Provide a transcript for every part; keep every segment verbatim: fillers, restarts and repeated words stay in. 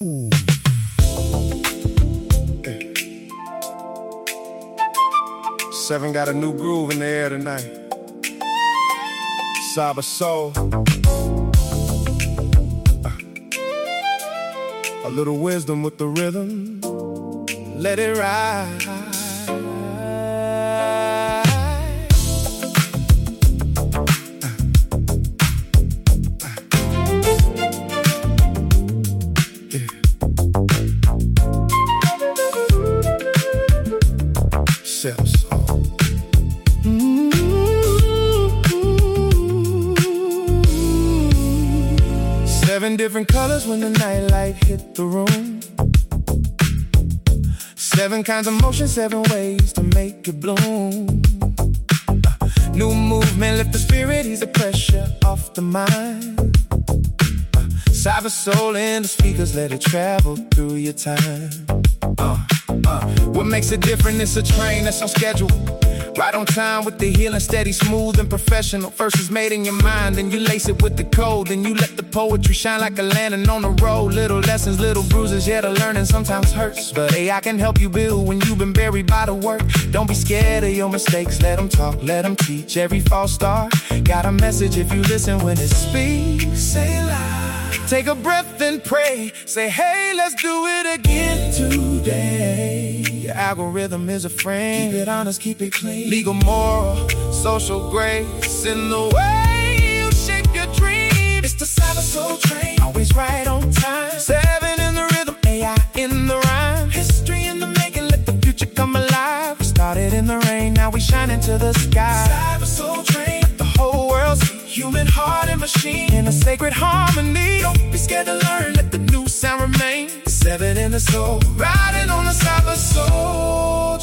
Seven got a new groove in the air tonight. Cyber Soul. Uh, a little wisdom with the rhythm. Let it ride. Seven different colors when the nightlight hit the room. Seven kinds of motion, seven ways to make it bloom. uh, New movement, lift the spirit, ease the pressure off the mind. uh, Cyber Soul in the speakers, let it travel through your time. uh, uh, What makes it different? It's a train that's on schedule, right on time with the healing, steady, smooth, and professional. First is made in your mind, then you lace it with the code. Then you let the poetry shine like a lantern on the road. Little lessons, little bruises, yeah, the learning sometimes hurts, but A I can help you build when you've been buried by the work. Don't be scared of your mistakes, let them talk, let them teach. Every false star got a message if you listen when it speaks. Say it loud, take a breath and pray. Say, hey, let's do it again today. Your algorithm is a friend. Keep it honest, keep it clean. Legal, moral, social grace in the way you shape your dream. It's the Cyber Soul train, always right on time. Seven in the rhythm, A I in the rhyme. History in the making, let the future come alive. We started in the rain, now we shine into the sky. Cyber Soul train, let the whole world see. Human heart and machine in a sacred harmony. Don't be scared to learn, let the new sound remain. Seven in the soul, riding on the Cyber Soul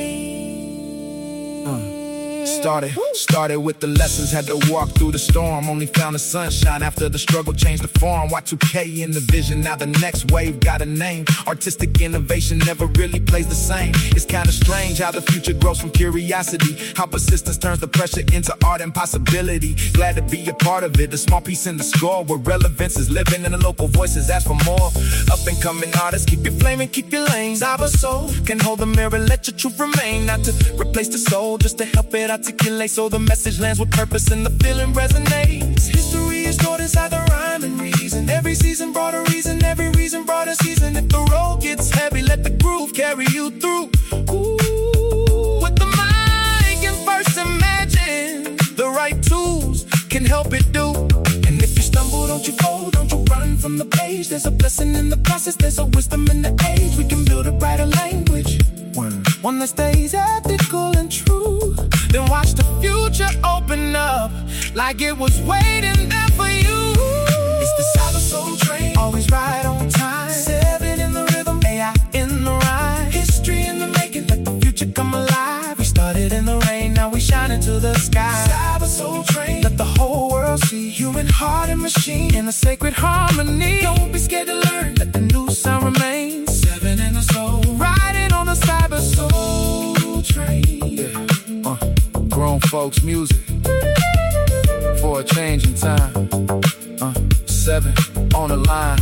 train. uh. Started, started with the lessons, had to walk through the storm. Only found the sunshine after the struggle changed the form. Y two K in the vision, now the next wave got a name. Artistic innovation never really plays the same. It's kinda strange how the future grows from curiosity, how persistence turns the pressure into art and possibility. Glad to be a part of it, a small piece in the score where relevance is living and the local voices ask for more. Up and coming artists, keep your flame and keep your lane. Cyber Soul can hold the mirror, let your truth remain. Not to replace the soul, just to help it articulate so the message lands with purpose and the feeling resonates. History is stored inside the rhyme and reason. Every season brought a reason, every reason brought a season. If the road gets heavy, let the groove carry you through. Ooh, with the mic and first imagine the right tools can help it do. And if you stumble, don't you fold, don't you run from the page. There's a blessing in the process, there's a wisdom in the age. We can build a brighter language, one, one that stays ethical and true. Then watch the future open up like it was waiting there for you. It's the Cyber Soul train, always right on time. Seven in the rhythm, A I in the rhyme. History in the making, let the future come alive. We started in the rain, now we shine into the sky. Cyber Soul train, let the whole world see. Human heart and machine in a sacred harmony. Don't be scared to learn, let the new sound remain. Seven in the soul, riding on the Cyber Soul train. Yeah. Uh, grown folks music for a change in time. uh, Seven on the line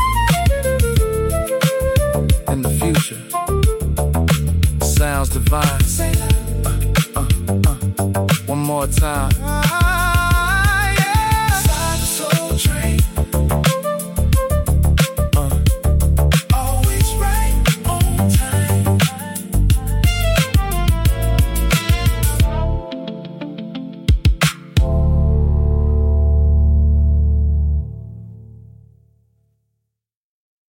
in the future. Sounds divine. uh, uh, uh, One more time.